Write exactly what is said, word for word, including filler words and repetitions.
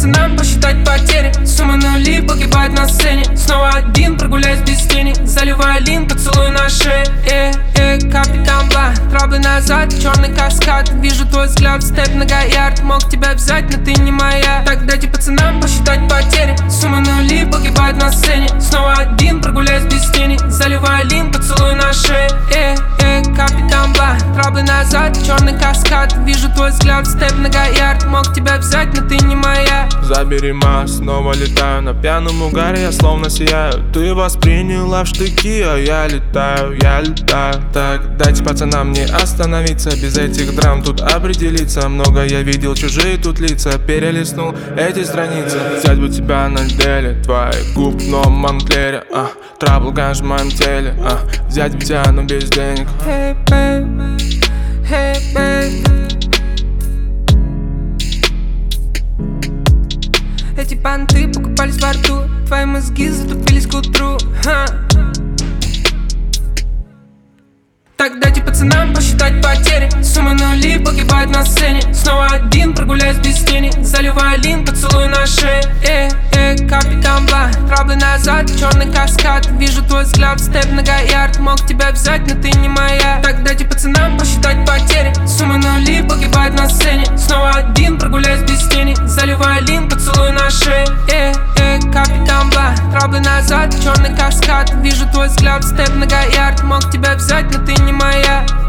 пацанам посчитать потери. Суммы нули погибает на сцене. Снова один, прогуляюсь без тени. Заливаю лин, поцелуй на шее. Э, э, капитан Бла, траблы назад, черный каскад. Вижу твой взгляд, степ на Гаярд. Мог тебя взять, но ты не моя. Так дайте пацанам посчитать потери. Суммы нули погибает на сцене. Снова один, прогуляюсь без тени. Заливаю лин, поцелуй на шее. Э, э, капитан Бла, траблы назад, черный каскад. Вижу твой взгляд, степ на Гаярд. Мог тебя взять, но ты не моя. Забери ма, снова летаю. На пьяном угаре я словно сияю. Ты восприняла в штыки, а я летаю, я летаю. Так, дайте пацанам не остановиться. Без этих драм тут определиться. Много я видел, чужие тут лица. Перелистнул эти страницы. Взять бы тебя на деле, твоих губ в новом Монклере, а. Трабл ганж в моем теле, а. Взять бы тебя, но без денег. Hey babe, hey babe. Эти понты покупались во рту. Твои мозги затупились к утру. Ха. Так дайте пацанам посчитать потери. Суммы нули погибает на сцене. Снова один, прогуляюсь без тени. Заливаю лин, поцелуй на шее. Э, э, капитан Бла, траблы назад, черный каскад. Вижу твой взгляд, степ на Гаярд. Мог тебя взять, но ты не моя. Так дайте пацанам посчитать потери. Суммы нули погибает на сцене. Снова один, прогуляюсь без тени. Заливаю лин, поцелуй на шее. Э, э, капитан Бла, траблы назад, черный каскад. Вижу твой взгляд, степ на Гаярд. Мог тебя взять, но ты не моя.